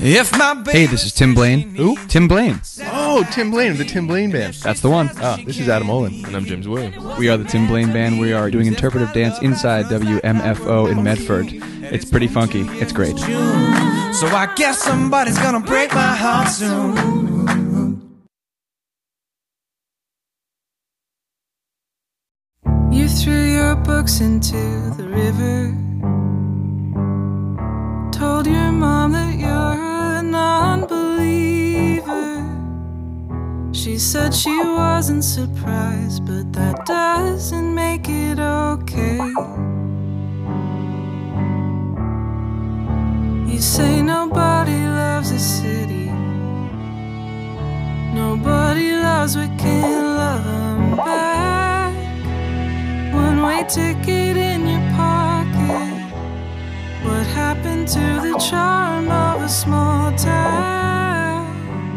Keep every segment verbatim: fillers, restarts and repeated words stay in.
If my Hey, this is Tim Blaine. Who? Tim Blaine. Oh, Tim Blaine of the Tim Blaine Band. That's the one. Ah, this is Adam Olin. And I'm James Williams. We are the Tim Blaine Band. We are doing interpretive dance inside W M F O in Medford. It's pretty funky. It's great. So I guess somebody's gonna break my heart soon. You threw your books into the river, told your mom that you're a non-believer. She said she wasn't surprised, but that doesn't make it okay. You say nobody loves a city, nobody loves what can't love them back. One-way ticket in your pocket. What happened to the charm of a small town?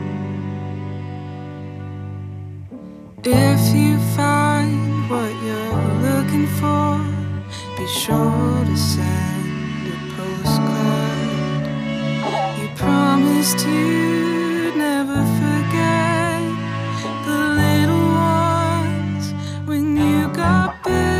If you find what you're looking for, be sure to send a postcard. You promised you'd never forget the little ones when you got big.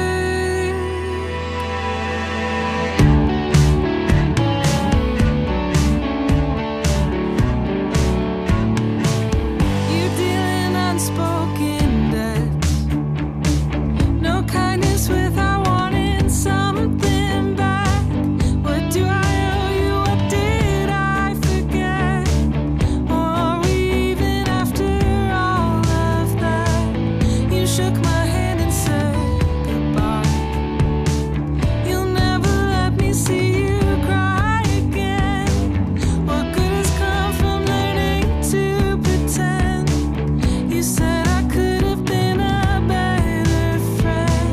Unspoken debts, no kindness without wanting something back. What do I owe you? What did I forget? Or are we even after all of that? You shook my hand and said goodbye. You'll never let me see you cry again. What good has come from learning to pretend? You said I could have been a better friend.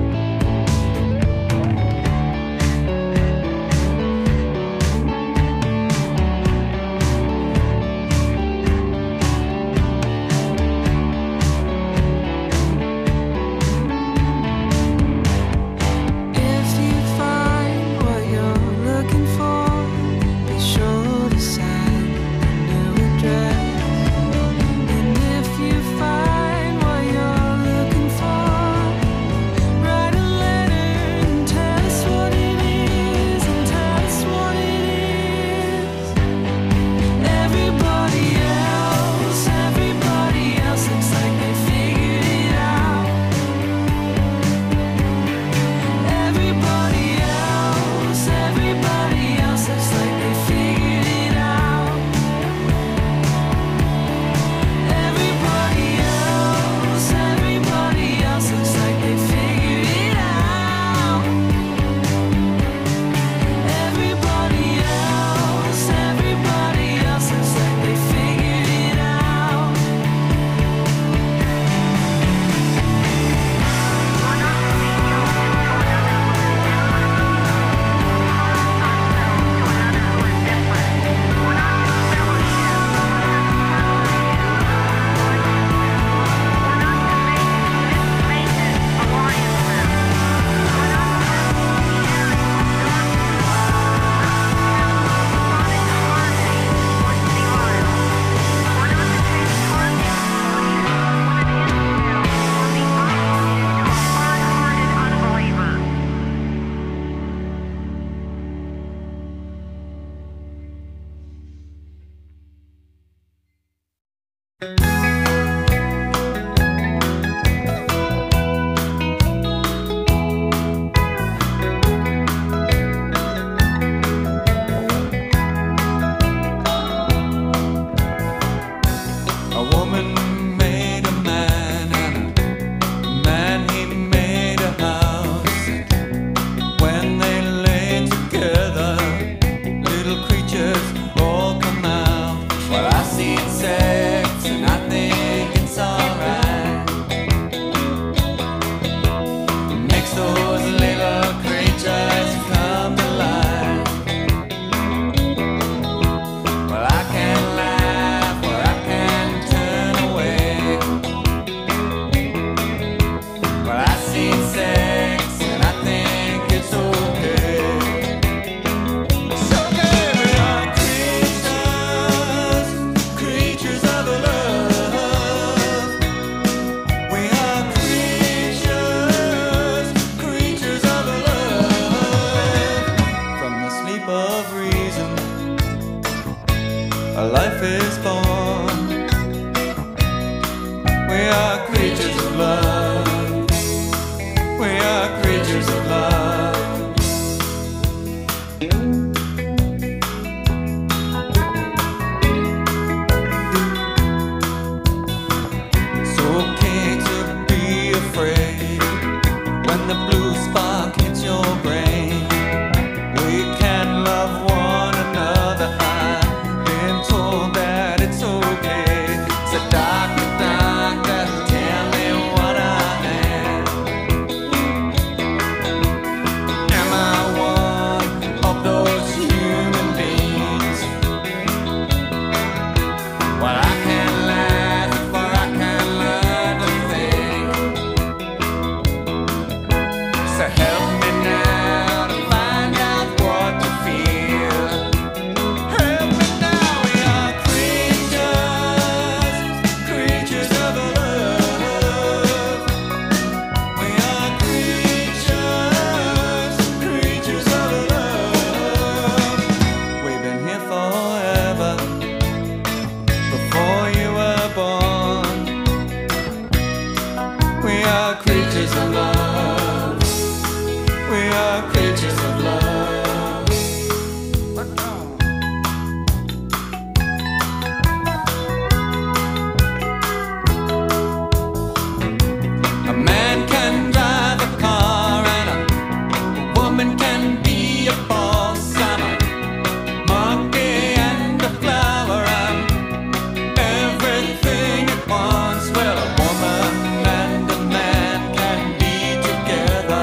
If you find what you're looking for, be sure to send a new address. And if you find what you're looking for, write a letter and tell us what it is, and tell us what it is. Everybody else, everybody else looks like they figured it out. Everybody else, everybody else looks like they figured it out. Everybody else, everybody else looks like they figured it out. Everybody else, everybody else looks like they figured it out. A woman made a man, and a man he made a house. When they lay together, little creatures all come out. Well, I see sex and I think it's alright. It makes those little creatures come to life. Well, I can't laugh or I can't turn away. Well, I see sex and I think it's okay. So give me a creature. are creatures of love. We are creatures of love. It's okay to be afraid when the blue spark hits your brain. We can love one another. I've been told that it's okay. So doctor, doctor, tell me what I am. Am I one of those human beings? Well, I can't laugh, for I can't learn to think. So help me now to find out what to feel. Help me now, we are creatures, creatures of love. We are creatures, creatures of love. We've been here forever, before you were born. We are creatures of love. We are creatures of love. A man can drive a car and a woman can be a boss. I'm a monkey and a flower. I'm everything at once. Well, a woman and a man can be together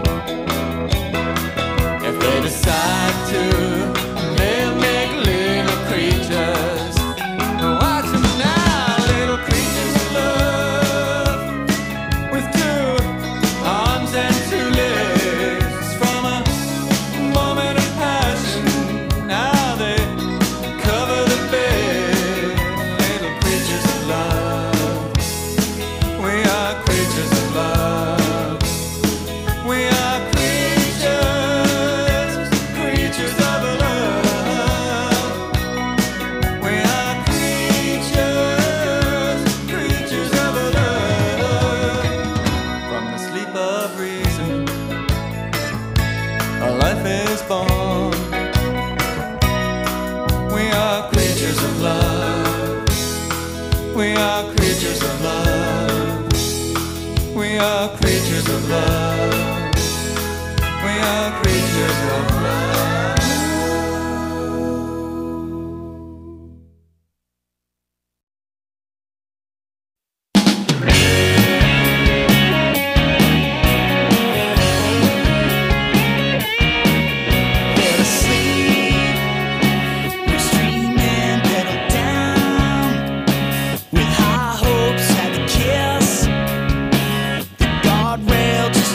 if they decide to. They'll make little creatures. Watch them now, little creatures of love, with two arms and two legs. From a moment of passion, now they cover the bed. Little creatures of love. We are creatures of love. We are creatures, creatures of love. We are creatures, creatures of love. From the sleep of reason, a life is born. We are creatures of love. We are creatures of love. We are creatures of love. We are creatures of love. Fell asleep, was dreaming, pedal down, with high hopes, had to kiss the guardrail just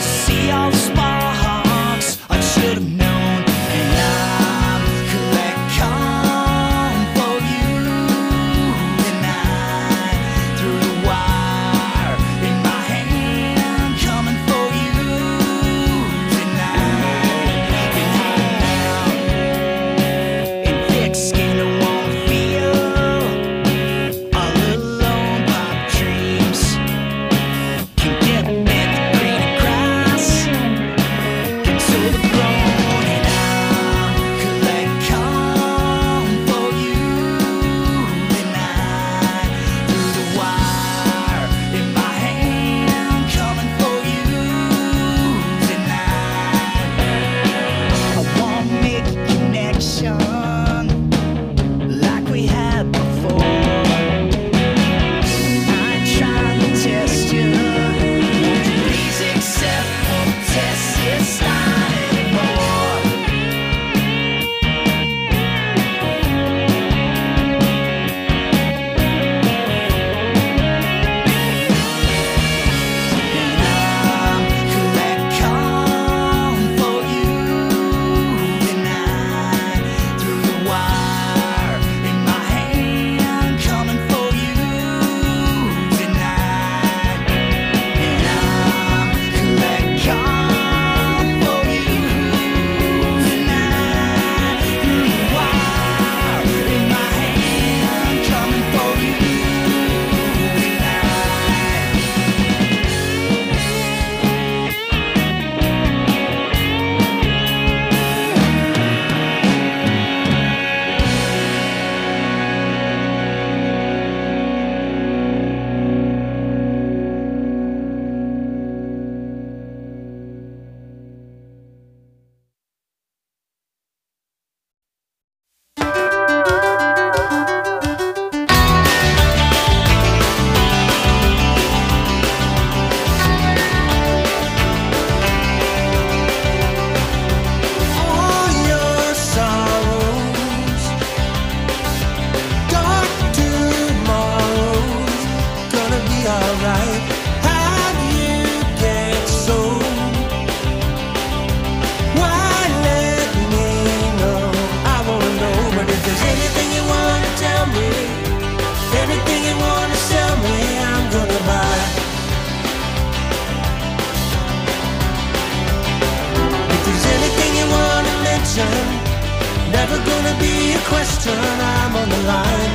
connection. Never gonna be a question. I'm on the line,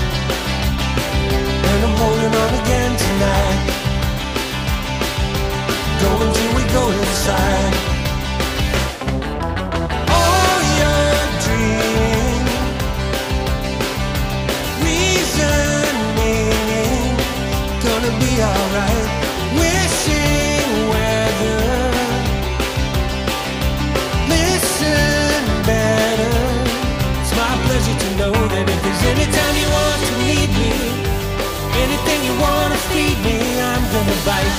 and I'm holding on again tonight. Go until we go inside. All your dreams, reasoning, gonna be alright. Wishing weather, listen better. It's my pleasure to know that if there's any time you want to need me, anything you wanna feed me, I'm gonna bite.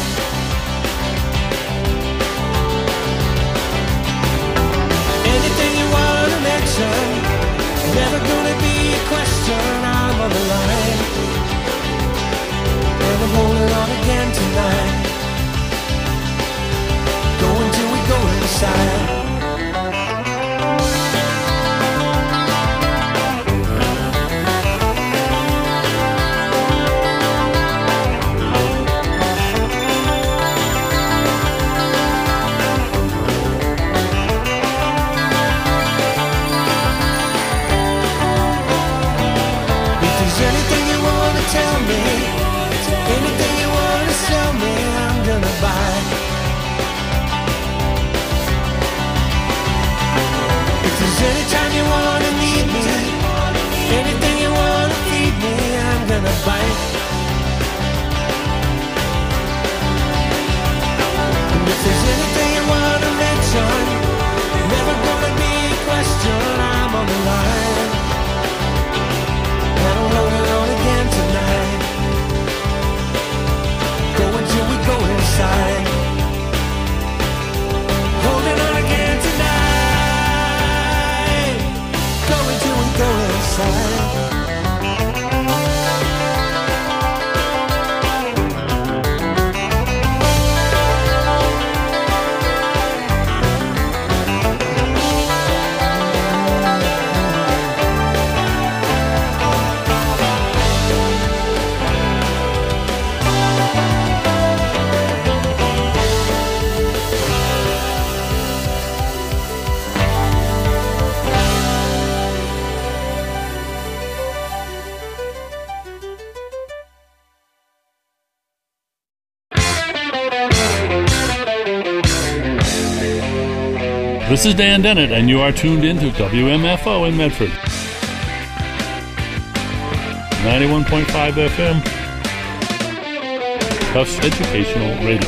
Anything you wanna mention, never gonna be a question. I'm on the line, and I'm holding on again tonight. Go until we go inside. Tell me anything you wanna sell me, I'm gonna buy. If there's any time you wanna need me, anything you wanna feed me, I'm gonna bite. And if there's anything you wanna mention, never gonna be a question. I'm on the line, and I'm holding on again tonight. Go until we go inside. Holding on again tonight. Go until we go inside. This is Dan Dennett, and you are tuned in to W M F O in Medford. ninety-one point five F M, Tufts Educational Radio.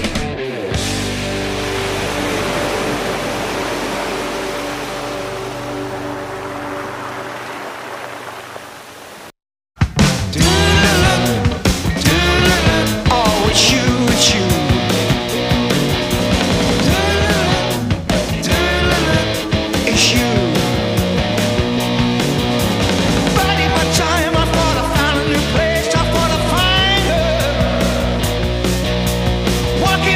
Oh, it's you, it's you. It's you. Biding my time, I thought I found a new place. I thought I'd find her. Walking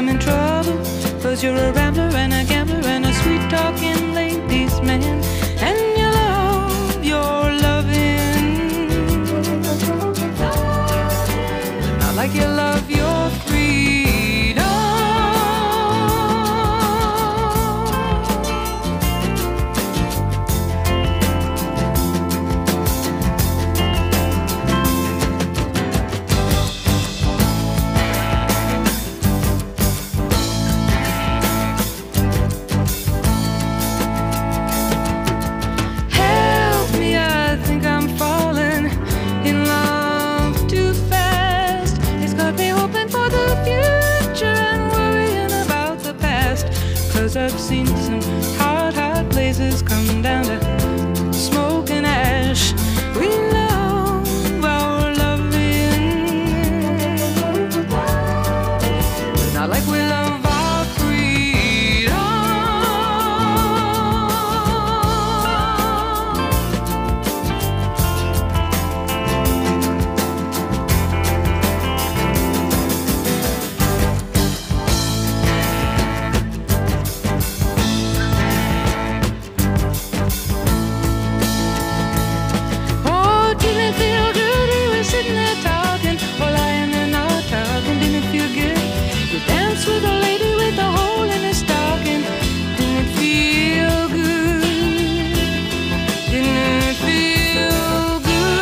I'm in trouble, cause you're a rambler and a gambler and a sweet-talking ladies' man, and you love your loving, not like you love your freedom. I've seen some hot, hot places come down to smoke and ash. We love our loving, not like we love our freedom. With a lady with a hole in her stocking, didn't it feel good? Didn't it feel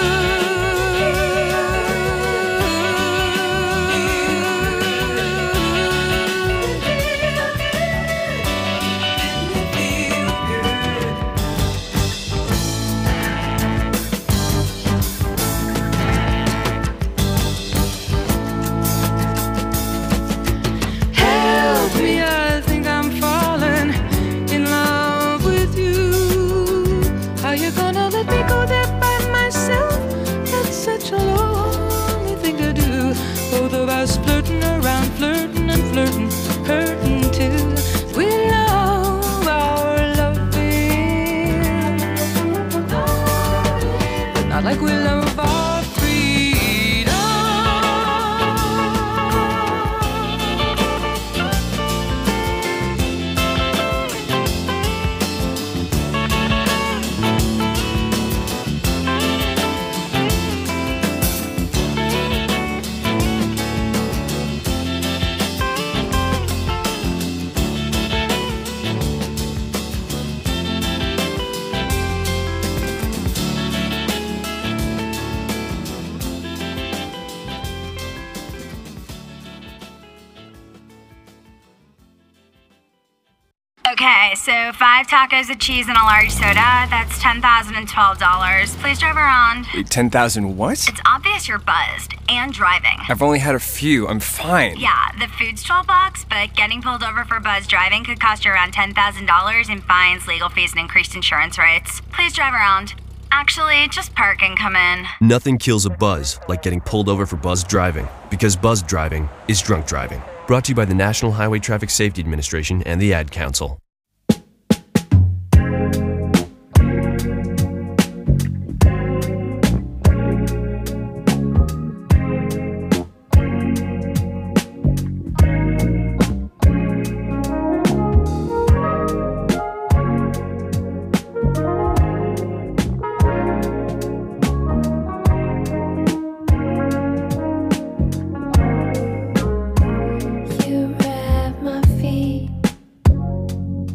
flirting around, flirting and flirting, hurting too. We love our loving, but not like we love our freedom. Okay, so five tacos of cheese and a large soda, that's ten thousand twelve dollars. Please drive around. Wait, ten thousand what? It's obvious you're buzzed and driving. I've only had a few. I'm fine. Yeah, the food's twelve bucks, but getting pulled over for buzz driving could cost you around ten thousand dollars in fines, legal fees, and increased insurance rates. Please drive around. Actually, just park and come in. Nothing kills a buzz like getting pulled over for buzz driving, because buzz driving is drunk driving. Brought to you by the National Highway Traffic Safety Administration and the Ad Council. You wrap my feet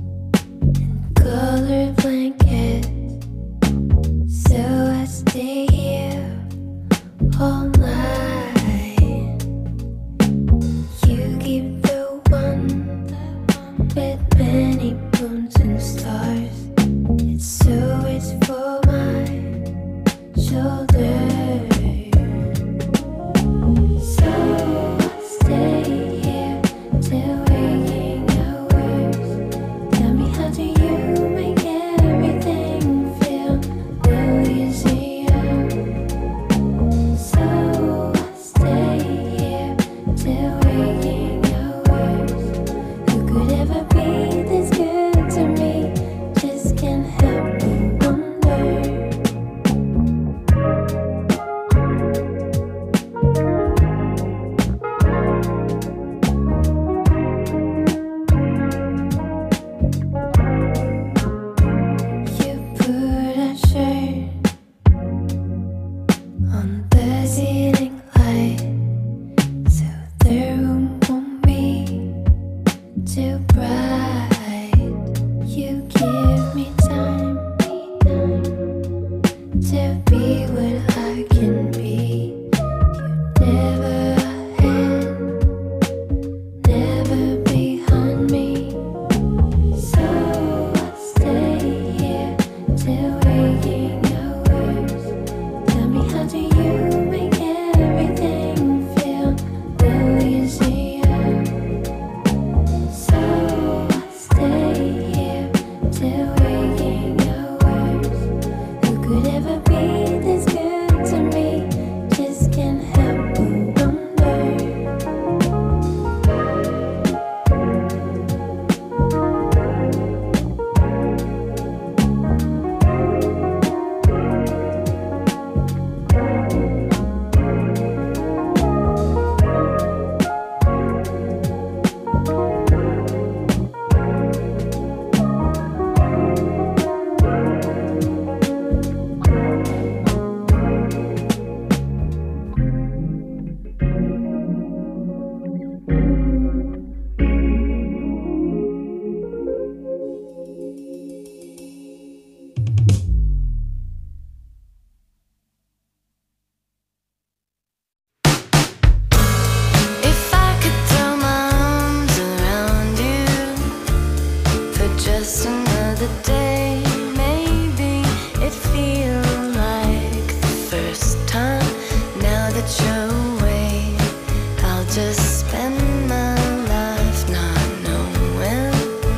spend my life not knowing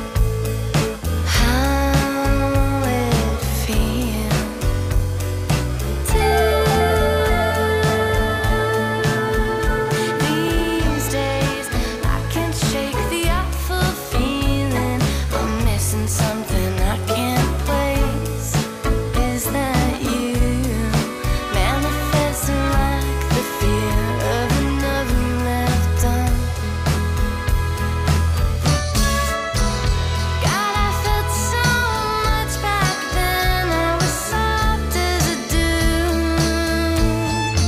how it feels. These days I can't shake the awful feeling of missing something I can't place. Is that you manifesting like the fear of another left on? God, I felt so much back then. I was soft as a dune.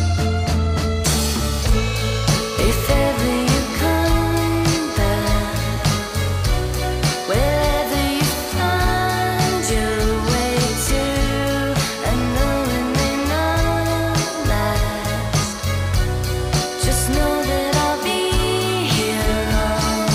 If ever you come back, wherever you find your way to, I know it may not last. Just know that I'll be here long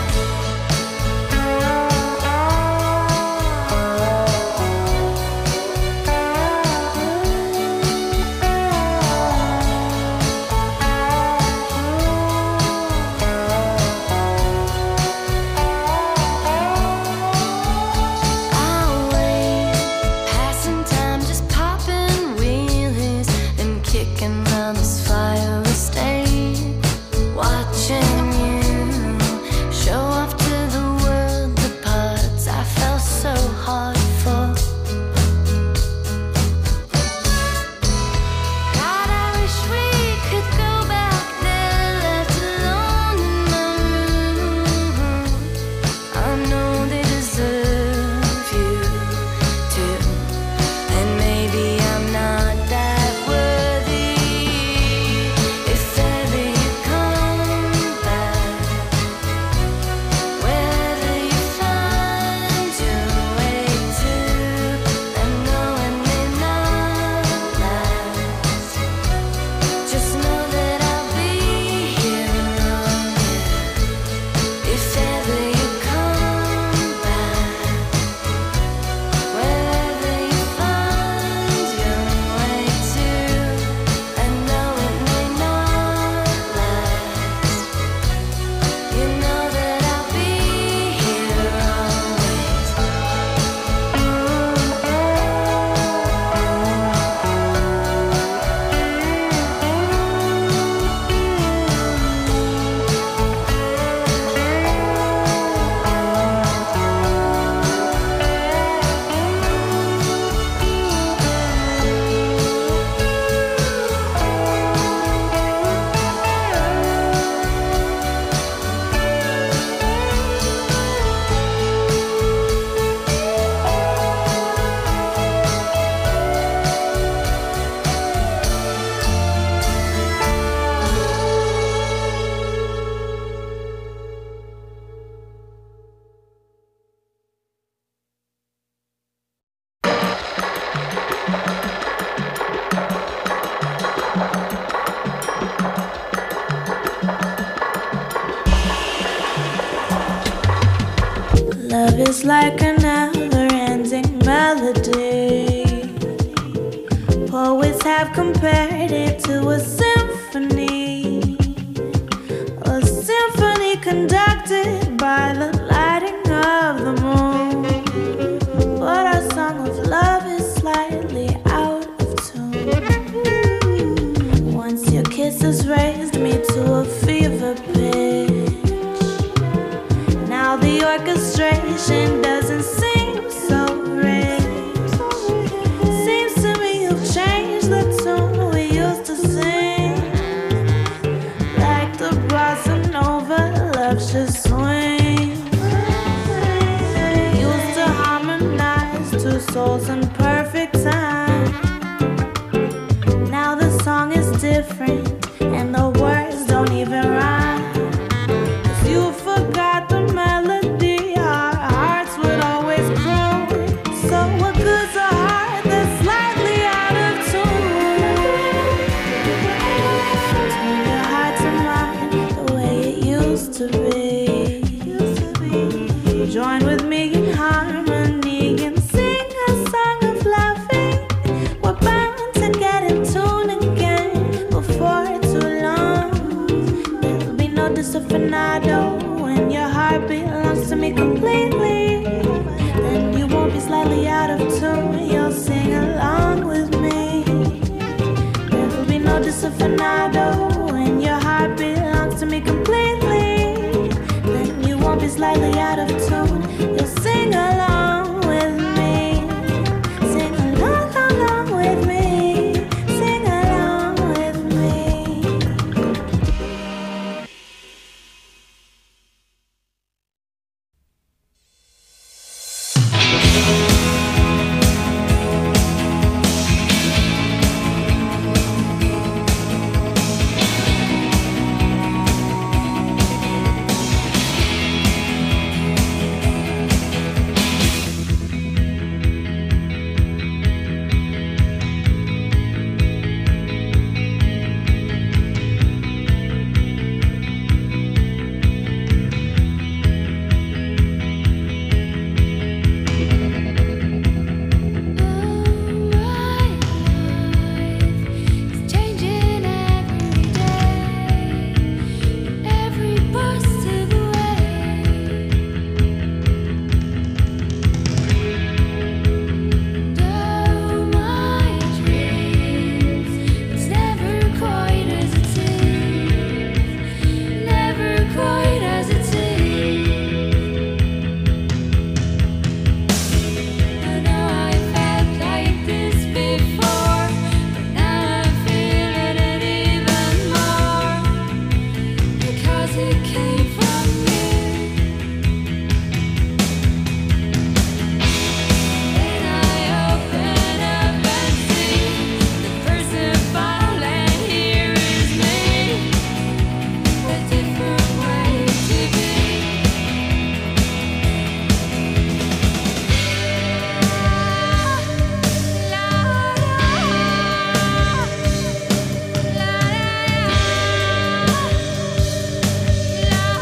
I'll wait, passing time, just popping wheelies and kicking round this fire estate, watching you show off to the world the parts I fell so hard for. God, I wish we could go back there, left alone in my room. I know they deserve you too, and maybe I'm not that worthy. If ever you come back, wherever you find your way to, I know it may not last. Just know that I'll be here long. If ever you come back, wherever you find your way to, I know it may not last. You know that I'll be here always. Love is like a never-ending melody. Poets have compared it to a symphony, a symphony conducted by the lighting of the moon. But our song of love is slightly out of tune. Once your kisses raised me to a fever pitch. Now the orchestration doesn't seem so rich. Seems to me you've changed the tune we used to sing. Like the bossa nova, love should swing. Used to harmonize two souls in perfect time. Now the song is different and the words don't even rhyme. 'Cause you forgot the melody our hearts would always croon. So what good's a heart that's slightly out of tune? Turn your heart to mine the way it used to be. Join with me in harmony and sing a song of loving. We're bound to get in tune again before too long. There'll be no disafinado when your heart belongs to me completely. Then you won't be slightly out of tune. You'll sing along with me. There will be no disafinado when your heart belongs to me completely. Then you won't be slightly out of tune. You'll sing along with me. Sing along, along with me. Sing along with me. La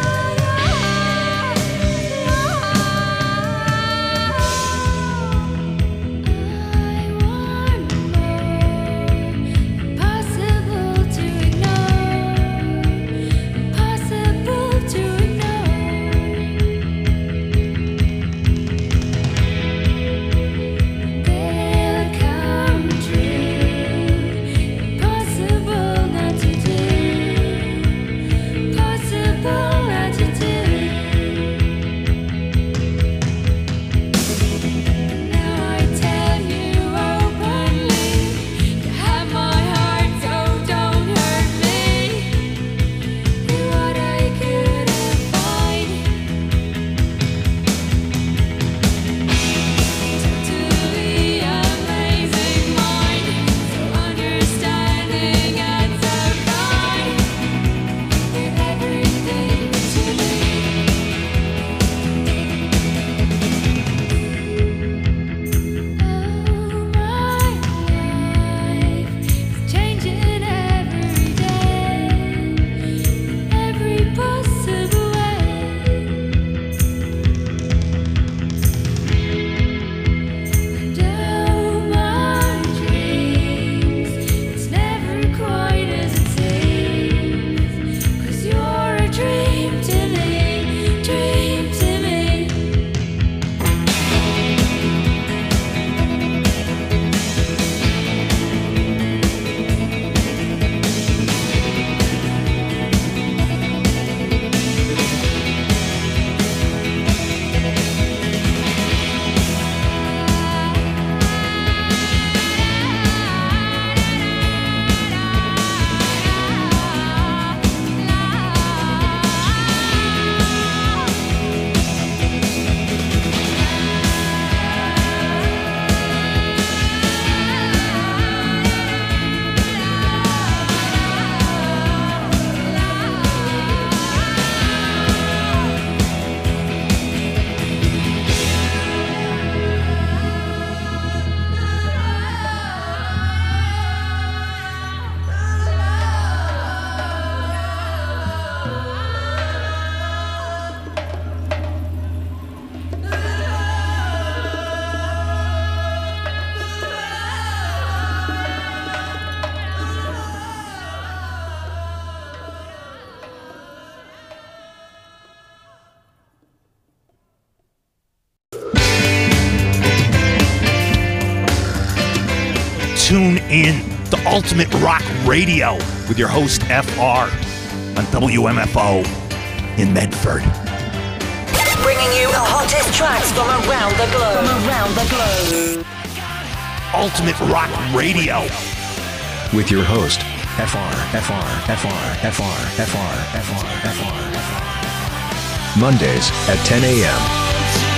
in to Ultimate Rock Radio with your host, F R, on W M F O in Medford. Bringing you the hottest tracks from around the globe. From around the globe. Ultimate Rock Radio with your host, F R, F R, F R, F R, F R, F R, F R, F R. Mondays at ten a.m.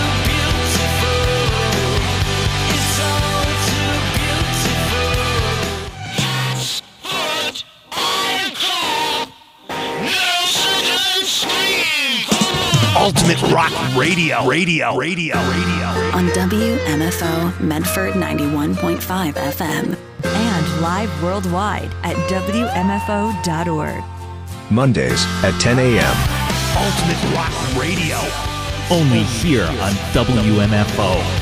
Ultimate Rock Radio, Radio, Radio, Radio. On W M F O Medford ninety-one point five F M. And live worldwide at W M F O dot org. Mondays at ten a.m. Ultimate Rock Radio. Only here on W M F O.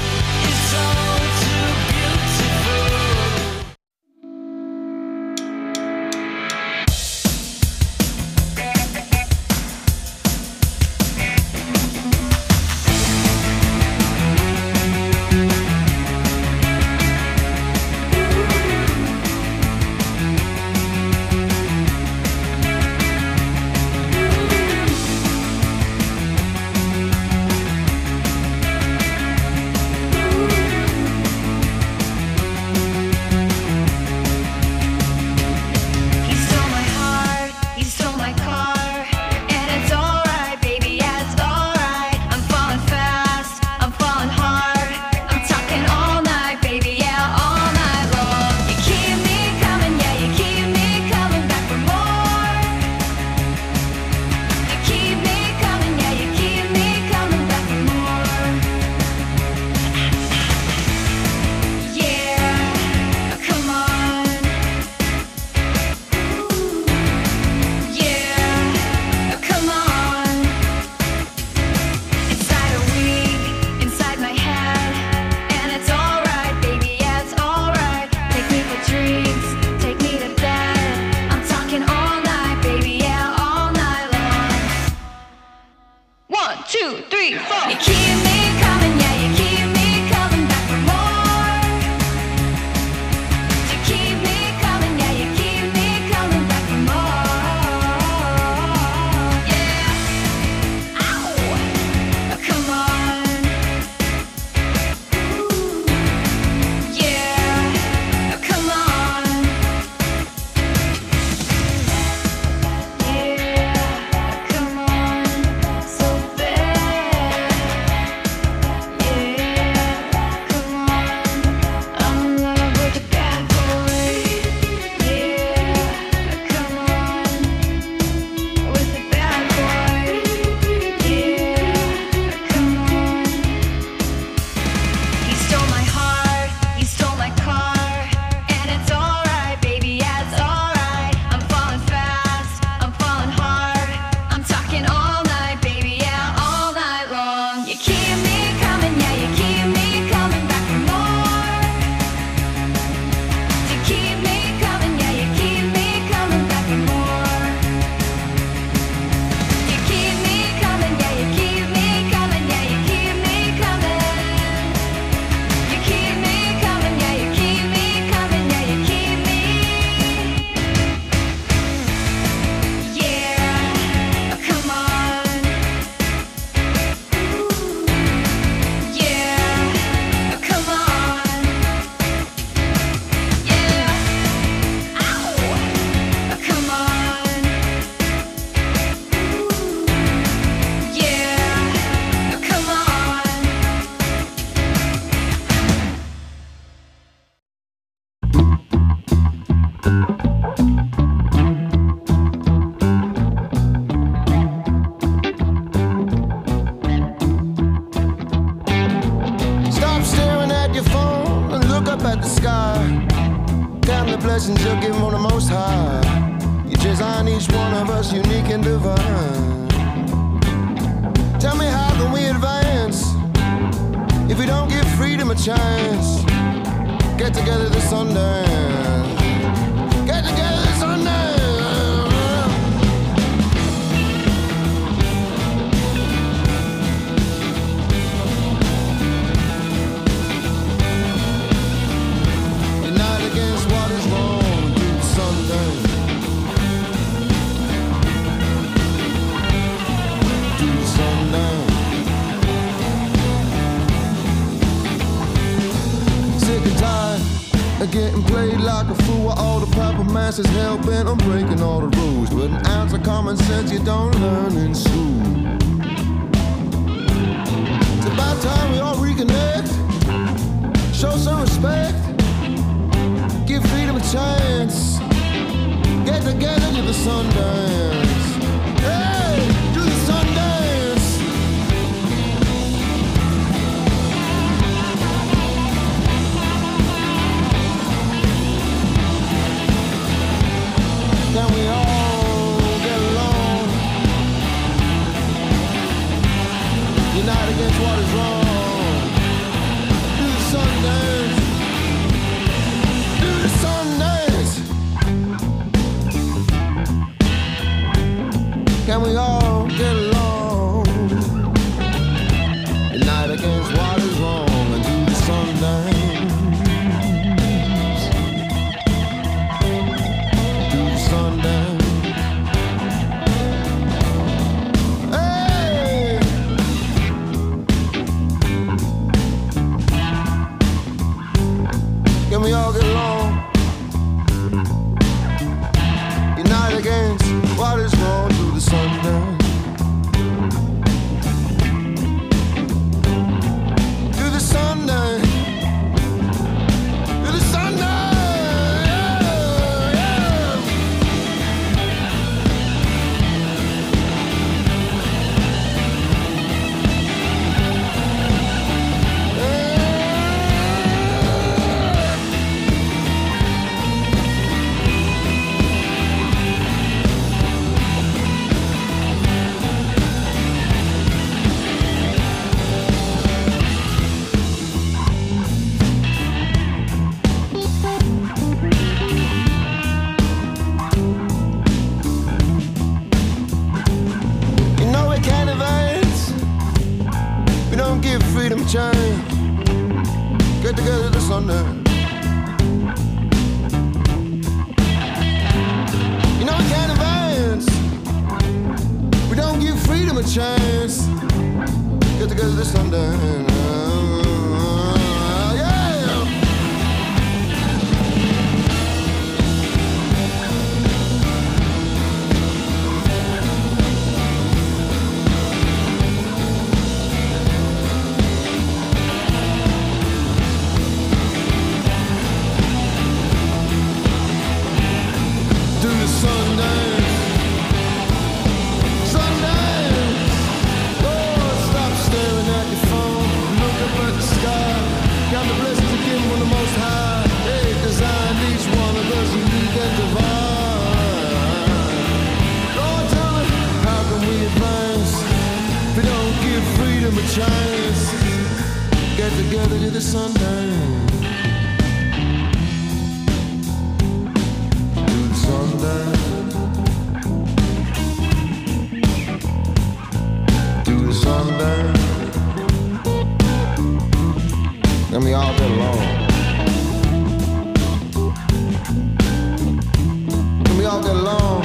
Unite against what is class is hell-bent on breaking all the rules, but an ounce of common sense you don't learn in school. It's about time we all reconnect, show some respect, give freedom a chance, get together to the Sundance. Hey, do the Sundance. Can we all get along? Unite against what is wrong. Do the Sundance. Do the Sundance. Can we all get along? Unite against what is wrong and do the Sundance. Do the Sundance. Hey! Can we all get along? Unite against what is wrong. Do the Sundance. Do the Sundance. Do the Sundance. Yeah, yeah. You know we can't advance. We don't give freedom a chance. Get together this Sunday. You know we can't advance. We don't give freedom a chance. Get together this Sunday. Yeah. Do the Sundance. Sundance. Oh, stop staring at your phone. Look up at the sky. Count the blessings again from the Most High. Hey, designed each one of us unique and divine. Lord, tell me, how can we advance if we don't give freedom a chance? Get together to the Sundance. Do the Sundance. Do the Sundance. Let me all get along. Let me all get along.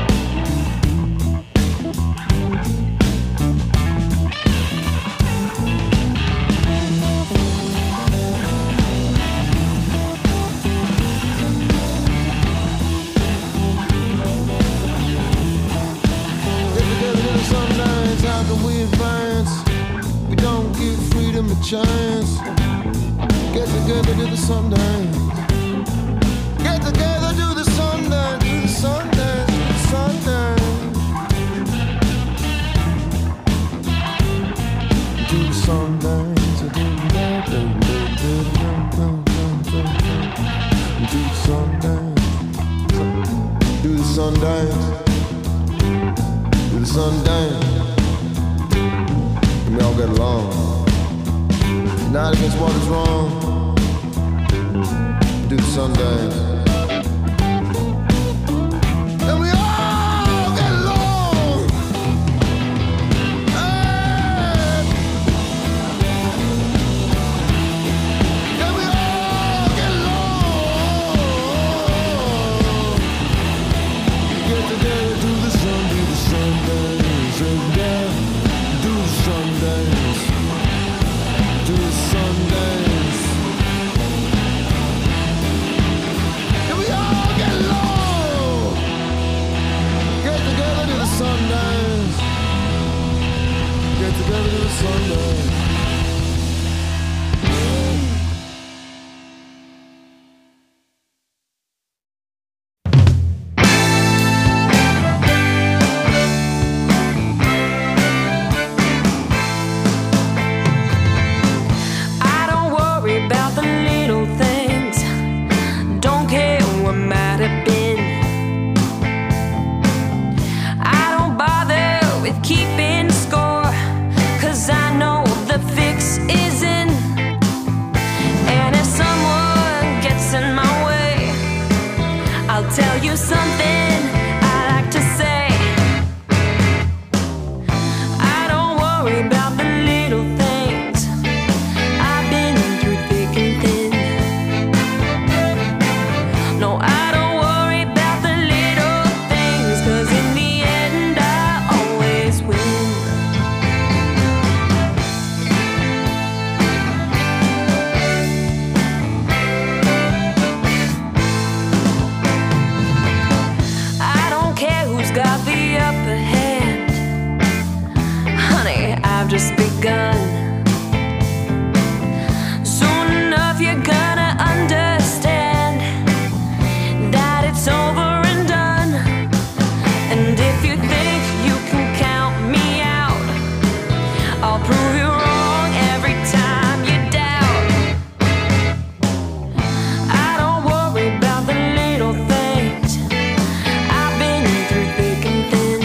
Get together to the Sundance. How can we advance? We don't give freedom a chance. Get together to the Sundance. Get together to the Sundance. To the Sundance. To the Sundance. To the Sundance. To the Sundance. Do the Sundance. Do the Sundance. And we all get along. Not against what is wrong. Do the Sundance. And we all get along. Hey. And we all get along. Get together, do the sun, do the Sundance. Yeah. Do the Sundance. Do the Sundance. Sunday. I don't worry about the little things. Don't care what might have been. I don't bother with keeping score, 'cause I know the fix is in. And if someone gets in my way, I'll tell you something I like to say. I don't worry about the little things. I've been through thick and thin. No, I don't worry about the little things, 'cause in the end I always win. I don't care who's got the upper hand. Honey, I've just begun. Soon enough you're gonna understand that it's over and done. And if you think you can count me out, I'll prove you wrong every time you doubt. I don't worry about the little things. I've been through thick and thin.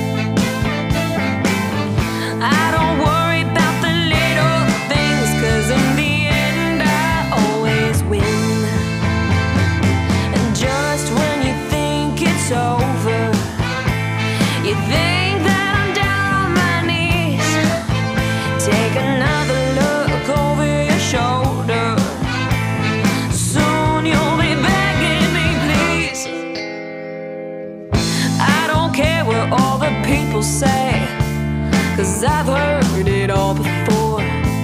I don't worry about the little things, 'cause in the end I always win. And just when you think it's over, you think that I'm down on my knees. Take another look over your shoulder. Soon you'll be begging me, please. I don't care what all the people say, 'cause I've heard it all before.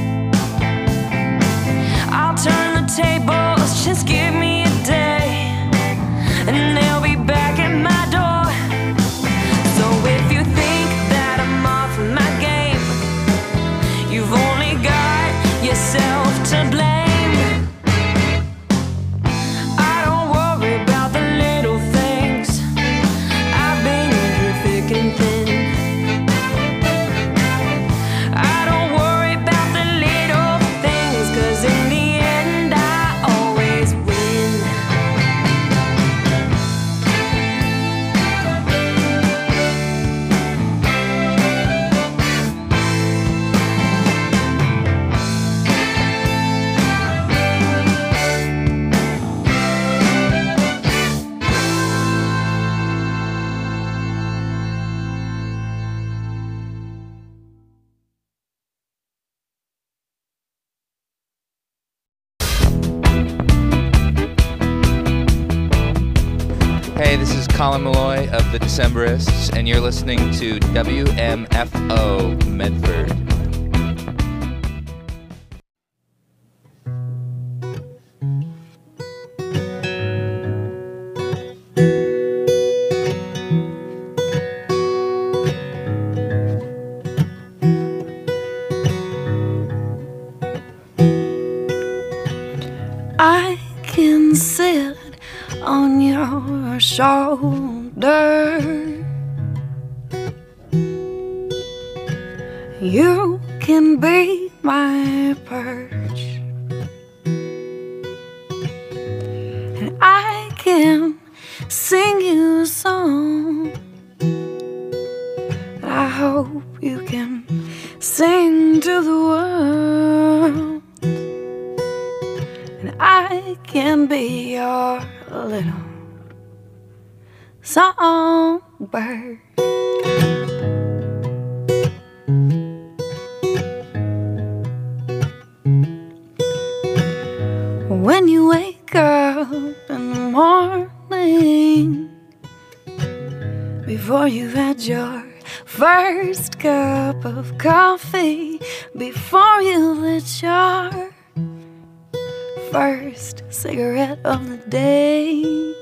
I'll turn the tables, just give me a day, and they'll be back at my door. So if you think that I'm off my game, you've only got yourself to blame. I don't worry about the little things. I've been through thick and thin. I don't worry about the little things, 'cause in the end I always win. Hey, this is Colin Malloy of the Decemberists, and you're listening to W M F O Medford. I can sit on your shoulder. You can be my perch, and I can sing you a song that I hope you can sing to the world. And I can be your little songbird. When you wake up in the morning, before you've had your first cup of coffee, before you lit your first cigarette of the day,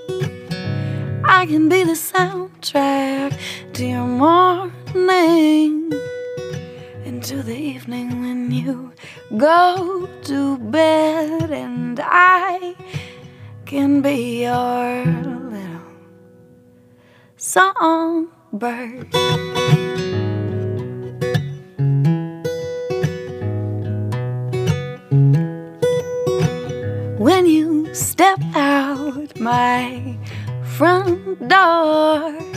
I can be the soundtrack to your morning and to the evening when you go to bed, and I can be your little songbird. When you step out my front door,